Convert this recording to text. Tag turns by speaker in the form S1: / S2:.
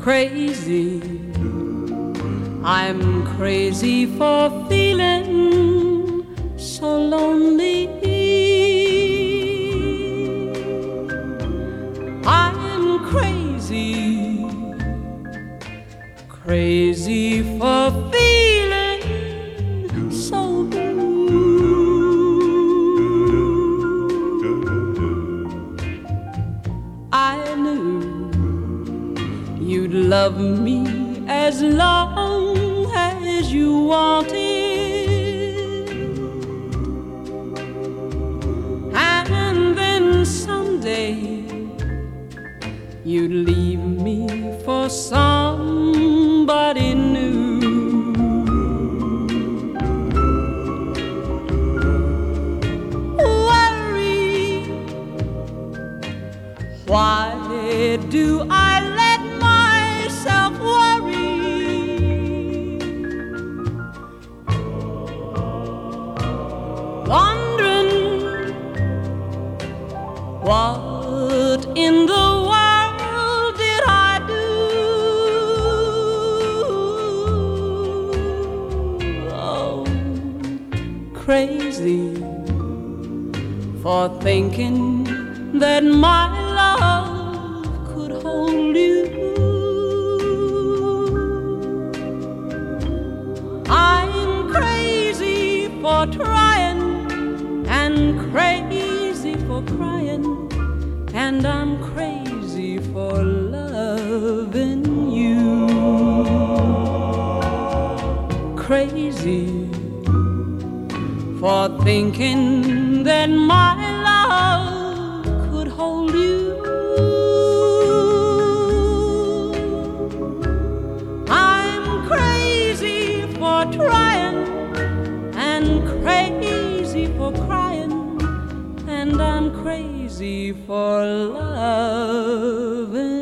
S1: crazy. I'm crazy for feeling so lonely. I'm crazy, crazy for feeling so blue. I knew you'd love me as long as you wanted, and then someday you'd leave me for somebody new. Worry, why do I let myself worry? Wondering what in the world did I do? Oh, crazy for thinking that my love could hold you. I'm crazy for trying and crazy for crying, and I'm crazy for loving you. Crazy for thinking that my love could hold you. I'm crazy for trying and crazy for crying, and I'm crazy for loving